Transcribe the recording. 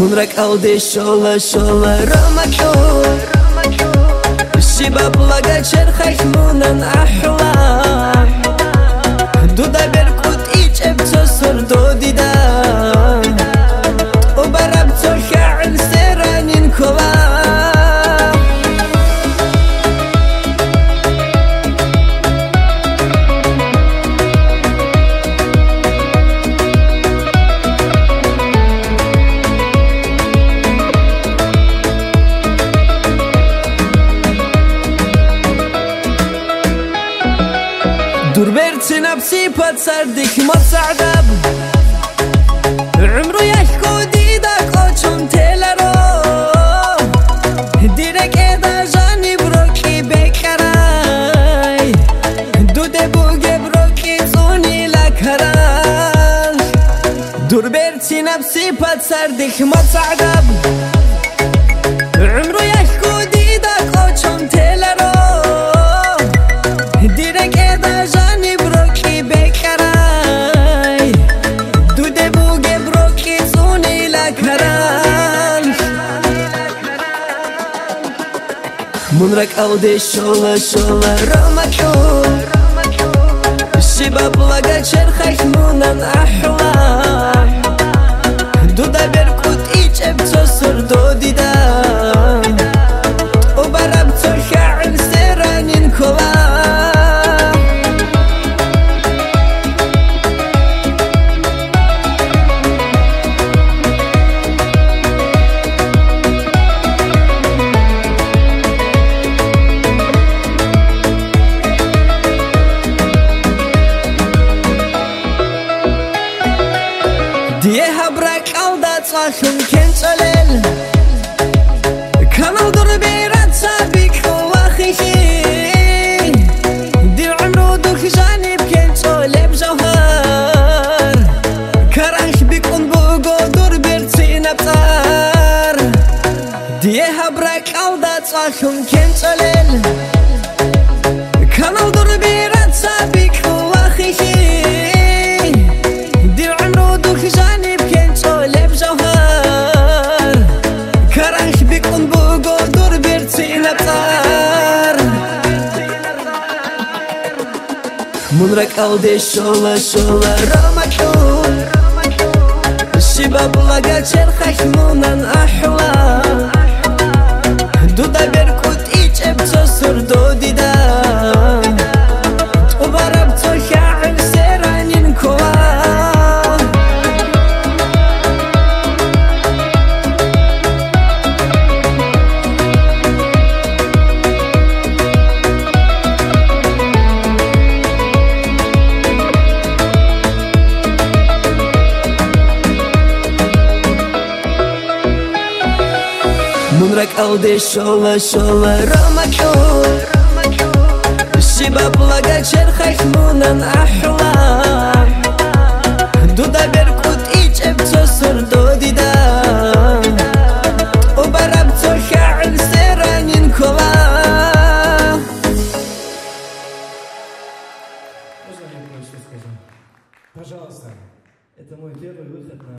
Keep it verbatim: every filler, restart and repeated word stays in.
Munrak aldi shola shola ramaku Shibab laga cherkhak munan ahwa Duda berkut icheb tosur dodida Ubarab tokha'in seranin kola دور برتي نفسي بتصدق ما تصعب عمرو يحكو ديدك اوچون تلرو ديرك ادا جاني بروكي بكراي دوده بوگه بروكي زوني لكران دور برتي نفسي بتصدق ما تصعب عمرو يحكو ديدك اوچون تلرو ديرك ادا جاني بروكي بكراي دوده بوگه بروكي زوني لكران منرك aldi shola shola ramaku Shibab laga cherkhak munan ahwa Duda berkut icheb tosur dodida Ubarab tokha'in seranin kola ديه هبرك alda تصاحن كنتلل كانوا ضربيرات سابق واخيشي دي عمرو دوك جانب كنتولب جوهر كراش بيكون بوغو ضربيرتي نبتار ديه هبرك alda تصاحن كنتلل كانوا ضربيرات سابق واخيشي دي عمرو دوك جانب كنتولب جوهر كراش بيكون بوغو ضربيرتي نبتار منرك aldi shola shola ramaku Shibab laga cherkhak munan ahwa Duda berkut icheb tosur dodida Ubarab tokha'in seranin kola منرك aldi shola shola ramaku Shibab laga cherkhak munan ahwa Duda berkut icheb tosur dodida Ubarab tokha'in seranin kola Можно я кое-что скажу? Пожалуйста, это мой первый выход на